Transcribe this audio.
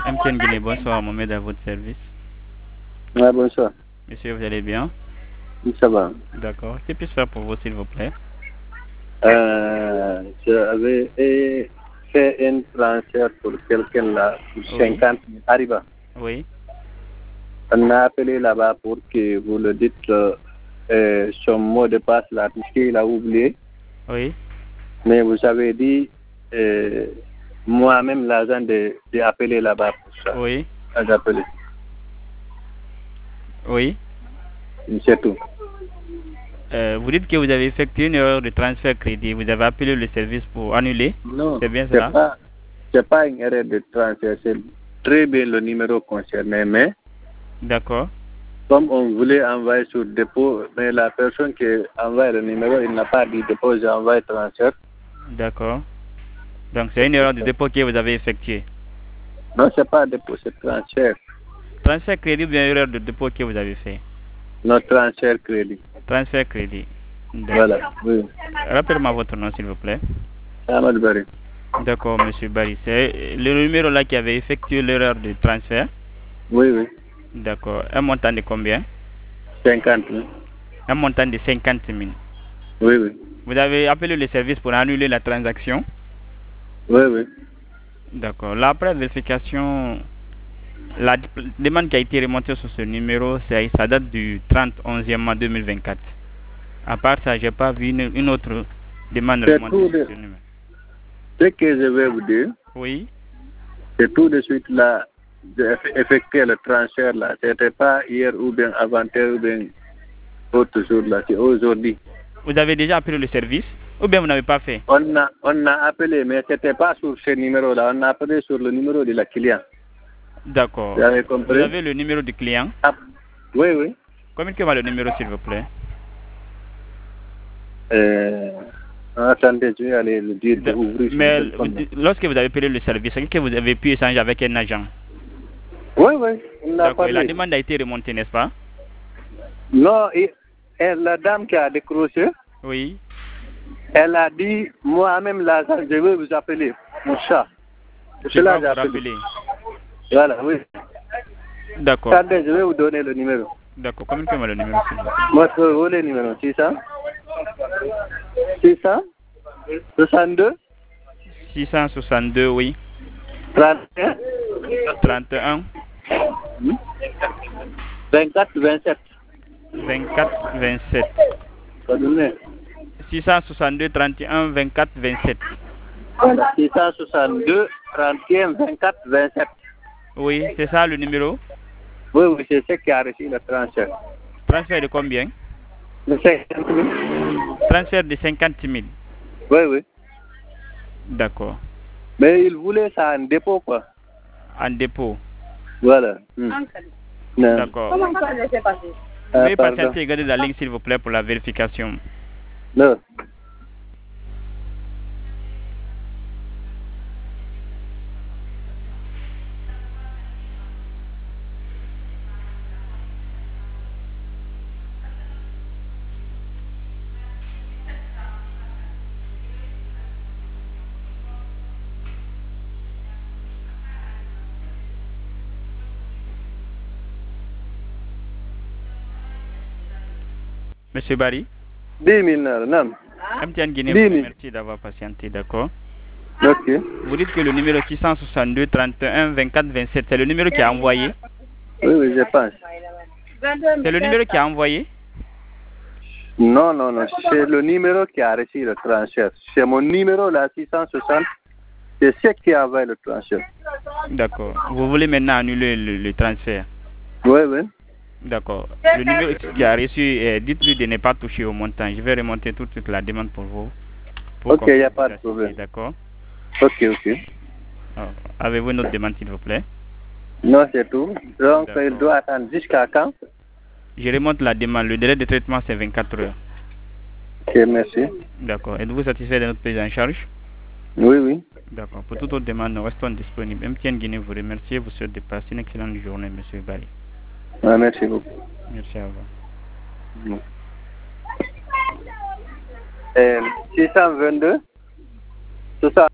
MTN Guinée, bonsoir, Mohamed à votre service. Ouais, bonsoir. Monsieur, vous allez bien? Oui, ça va. D'accord. Que puis-je faire pour vous, s'il vous plaît? J'avais fait un transfert pour quelqu'un là, pour Oui. 50 000 Arriba. Oui. On a appelé là-bas pour que vous le dites son mot de passe là, puisqu'il a oublié. Oui. Mais vous avez dit moi-même l'agent d'appeler là-bas pour ça. Oui. D'appeler. Oui. C'est tout. Vous dites que vous avez effectué une erreur de transfert crédit. Vous avez appelé le service pour annuler. Non, c'est bien cela? C'est pas une erreur de transfert, c'est très bien le numéro concerné, mais D'accord. comme on voulait envoyer sur dépôt, mais la personne qui envoie le numéro, il n'a pas dit dépôt, j'ai envoyé transfert. D'accord. Donc c'est une erreur de dépôt que vous avez effectuée. Non, c'est pas dépôt, c'est transfert. Transfert crédit ou bien erreur de dépôt que vous avez fait? Non, transfert crédit. Transfert crédit. Voilà, oui. Rappelez-moi votre nom, s'il vous plaît. Ahmad Bari. D'accord, monsieur Barry. C'est le numéro là qui avait effectué l'erreur de transfert? Oui, oui. D'accord. Un montant de combien? 50 000. Un montant de 50 000. Oui, oui. Vous avez appelé le service pour annuler la transaction? Oui, oui. D'accord. Là, après vérification, la demande qui a été remontée sur ce numéro, ça date du 30/11 mois 2024. À part ça, j'ai pas vu une autre demande remontée sur ce numéro. Ce que je vais vous dire, oui, c'est tout de suite là, d'effectuer le transfert là. C'était pas hier ou bien avant-hier ou bien autre jour là, c'est aujourd'hui. Vous avez déjà appelé le service ou bien vous n'avez pas fait? On a appelé, mais c'était pas sur ce numéro là, on a appelé sur le numéro de la client. D'accord. Vous avez compris? Vous avez le numéro du client? Oui, oui. Communiquez-moi le numéro, s'il vous plaît. Attendez, je vais aller le dire. Mais lorsque vous avez appelé le service, est-ce que vous avez pu échanger avec un agent? Oui, oui. D'accord. La demande a été remontée, n'est-ce pas? Non, la dame qui a décroché, oui, elle a dit, moi-même, l'agent, je vais vous appeler, mon chat. Je vais vous rappeler. Voilà, oui. D'accord. Attendez, je vais vous donner le numéro. D'accord. Communiquez-moi le numéro, s'il vous plaît. Votre le numéro, 62 662, oui. 31 31 24 27 24 27. 662 31 24 27. 662 31 24 27. Oui, c'est ça le numéro? Oui, oui, c'est ce qui a reçu le transfert. Transfert de combien? De 50 000. Transfert de 50 000. Oui, oui. D'accord. Mais il voulait ça en dépôt, quoi. En dépôt. Voilà. D'accord. Comment ça s'est passé? Veuillez patienter et garder la ligne, s'il vous plaît, pour la vérification. Non. Monsieur Barry? 10 000 non. MTN Guinée, vous remercie d'avoir patienté, d'accord? Ok. Vous dites que le numéro 662 31 24 27, c'est le numéro qui a envoyé? Oui, oui, je pense. C'est le numéro qui a envoyé? Non, non, non. C'est le numéro qui a reçu le transfert. C'est mon numéro là, 660. C'est ce qui a envoyé le transfert. D'accord. Vous voulez maintenant annuler le transfert? Oui, oui. D'accord. Le numéro qui a reçu, dites-lui de ne pas toucher au montant. Je vais remonter tout de suite la demande pour vous. Ok, il n'y a pas de problème. D'accord. Ok, ok. Avez-vous une autre demande, s'il vous plaît? Non, c'est tout. Donc, il doit attendre jusqu'à quand? Je remonte la demande. Le délai de traitement, c'est 24 heures. Ok, merci. D'accord. Êtes-vous satisfait de notre prise en charge? Oui, oui. D'accord. Pour toute autre demande, nous restons disponibles. MTN Guinée vous remercie et vous souhaite de passer une excellente journée, M. Barry. Merci beaucoup. Merci à vous. 622